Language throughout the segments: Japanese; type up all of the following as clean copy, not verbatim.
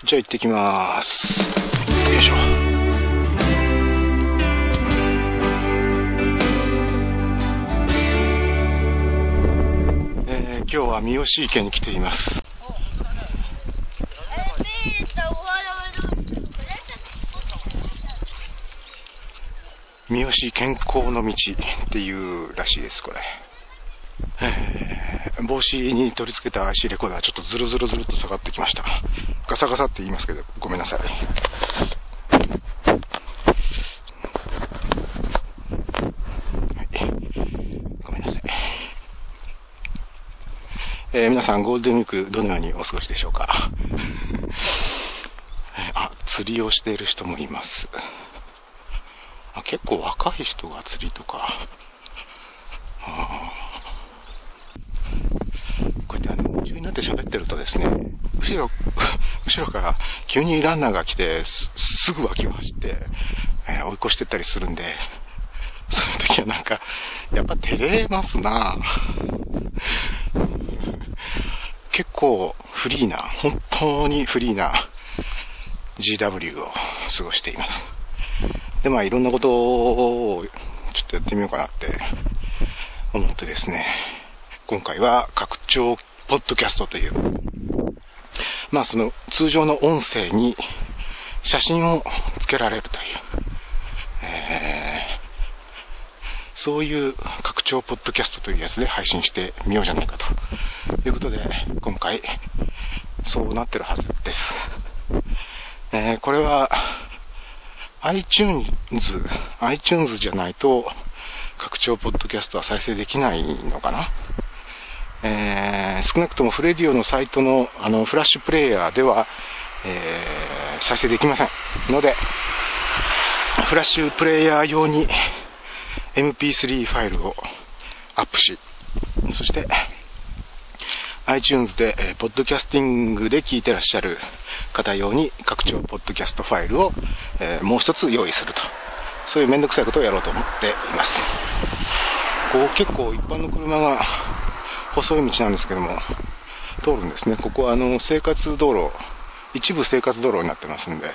じゃあ行ってきます。よいしょ。今日は三好池に来ています。三好健康の道っていうらしいです。これ、帽子に取り付けた IC レコーダーちょっとズルズルズルっと下がってきました。ガサガサって言いますけどごめんなさい。ごめんなさい。皆さんゴールデンウィークどのようにお過ごしでしょうか。釣りをしている人もいます。結構若い人が釣りとか、こうやって夢中になって喋ってるとですね、後ろから急にランナーが来て すぐ脇を走って、追い越してったりするんで、その時はなんかやっぱ照れますな。結構フリーな、本当にフリーな GW を過ごしています。で、いろんなことをちょっとやってみようかなって思ってですね、今回は拡張ポッドキャストという、その通常の音声に写真をつけられるという、そういう拡張ポッドキャストというやつで配信してみようじゃないかということで、今回そうなってるはずです。これはiTunes じゃないと拡張ポッドキャストは再生できないのかな。少なくともフレディオのサイトのフラッシュプレイヤーでは、再生できませんので、フラッシュプレイヤー用に MP3 ファイルをアップし、そして iTunes で、ポッドキャスティングで聞いてらっしゃる方用に拡張ポッドキャストファイルを、もう一つ用意すると、そういうめんどくさいことをやろうと思っています。ここ結構一般の車が細い道なんですけども通るんですね。ここは生活道路、一部生活道路になってますんで、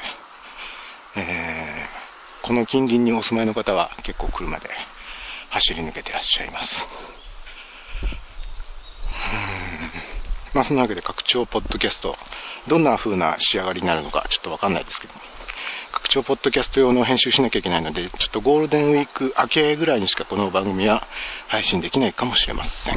この近隣にお住まいの方は結構車で走り抜けてらっしゃいます。そんなわけで拡張ポッドキャスト、どんな風な仕上がりになるのかちょっとわかんないですけど、拡張ポッドキャスト用の編集しなきゃいけないので、ちょっとゴールデンウィーク明けぐらいにしかこの番組は配信できないかもしれません。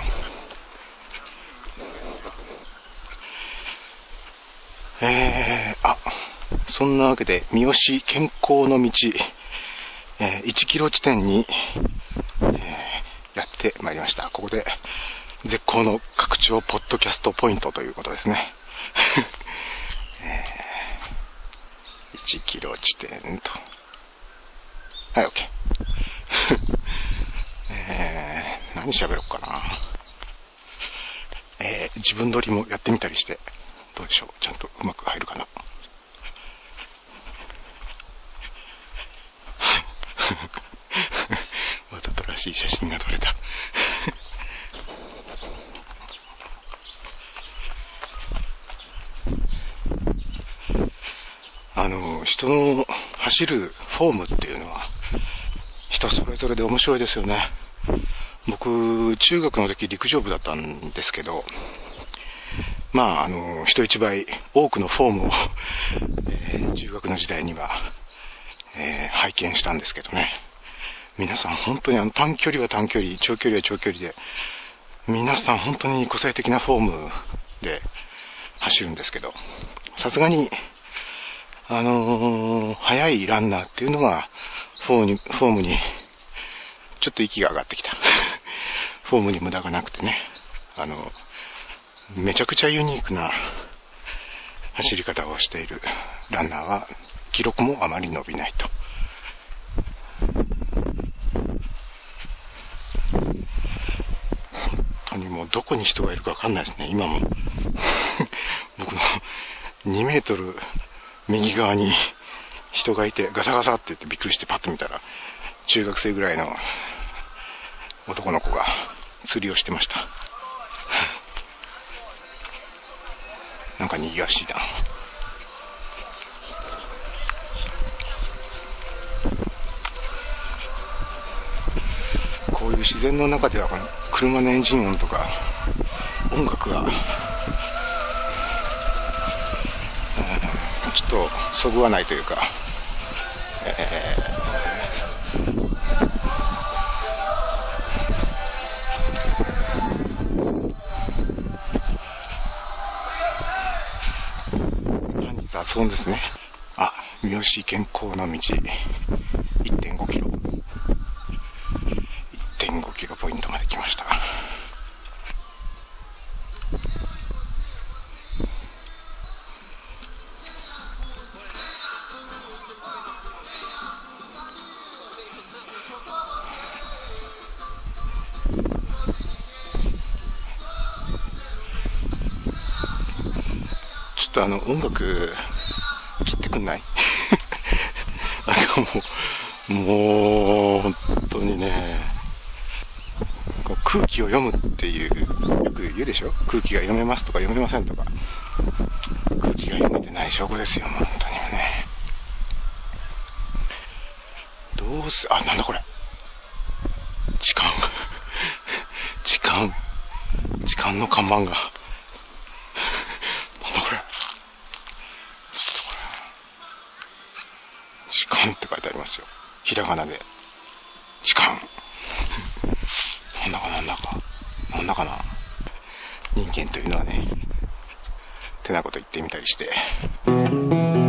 そんなわけで三好健康の道、1キロ地点に、やってまいりました。ここで絶好の拡張ポッドキャストポイントということですね。1キロ地点と。はい、OK。何喋ろうかな。自分撮りもやってみたりして、どうでしょう。ちゃんとうまく入るかな。わざとらしい写真が撮れた。人の走るフォームっていうのは人それぞれで面白いですよね。僕中学の時陸上部だったんですけど、人一倍多くのフォームを、中学の時代には、拝見したんですけどね。皆さん本当に短距離は短距離、長距離は長距離で、皆さん本当に個性的なフォームで走るんですけど、さすがに速いランナーっていうのはフォームにちょっと息が上がってきた。フォームに無駄がなくてね、めちゃくちゃユニークな走り方をしているランナーは記録もあまり伸びないと。本当にもうどこに人がいるか分かんないですね。今も僕の2メートル右側に人がいてガサガサって言ってびっくりしてパッと見たら中学生ぐらいの男の子が釣りをしてました。なんか賑わしいな。 自然の中ではこの車のエンジン音とか音楽が、ちょっとそぐわないというか、雑音ですね。あ、三好健康の道 1.5 キロ1.5 キロポイントまで来ました。ちょっと音楽切ってくんないなんかもう本当にね、空気を読むっていう、よく言うでしょ、空気が読めますとか読めませんとか。空気が読めてない証拠ですよ、本当にね。どうせ、あ、なんだこれ、痴漢痴漢の看板が、なんだこれ、痴漢って書いてありますよ、ひらがなで。痴漢なんだかな。人間というのはね、てなこと言ってみたりして。